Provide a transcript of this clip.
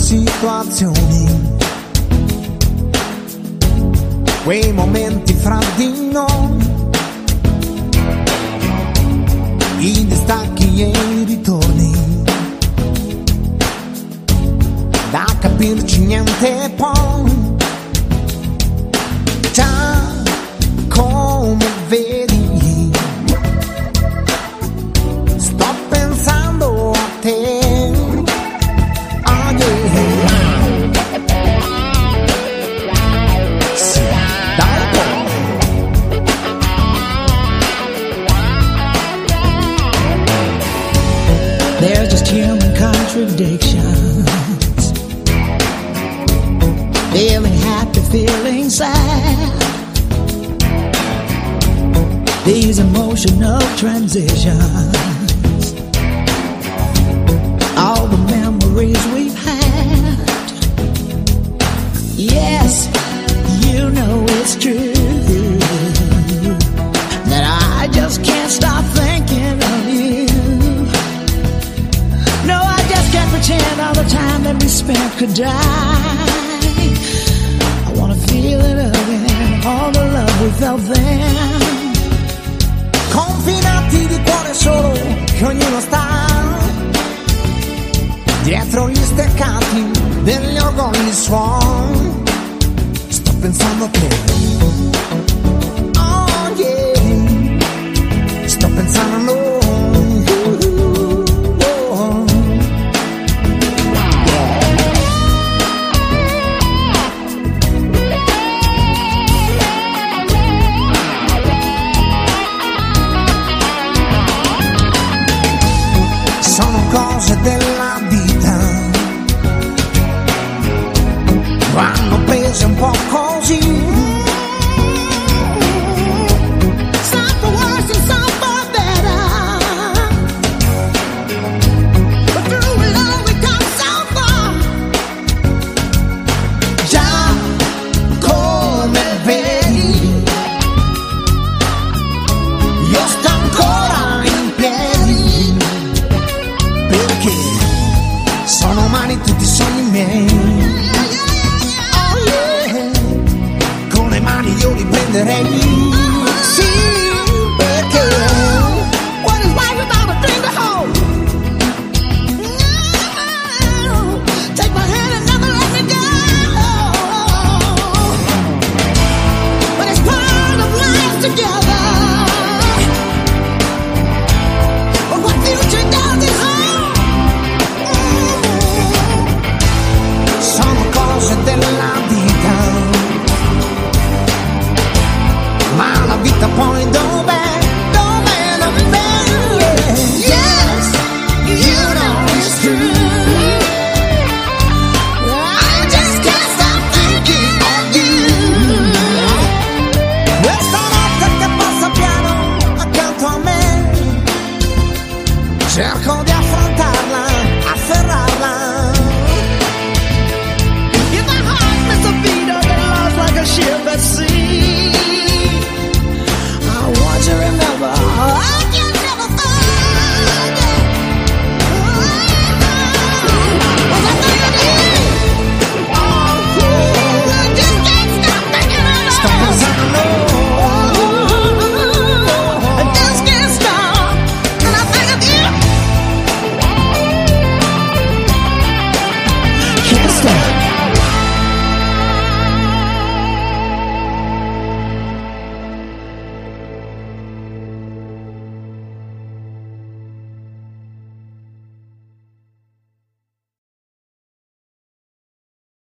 situazioni, quei momenti fra di noi, i distacchi e i ritorni, da capirci niente poi, già come vedi, sto pensando a te. There's just human contradictions, feeling happy, feeling sad, these emotional transitions, all the memories we've had. Yes, you know it's true that I just can't stop thinking of you. No, I just can't pretend all the time that we spent could die. I wanna feel it again, all the love we felt then. Confinati di cuore solo, che ognuno sta dietro gli steccati degli orgogli suoni. Sto pensando a te, oh yeah, sto pensando a noi. Cose della vita vanno prese un po' così, some for worse and some for better, but through it all we come so far. Già come vedi, io sto ancora in piedi, perché sono umani tutti i sogni miei. Oh yeah, con le mani io li prenderei. Sì, perché what is life without a dream to hold? No, take my hand and never let me go. But it's part of life together. But what future does it hold? Sono cose della vita, ma la vita poi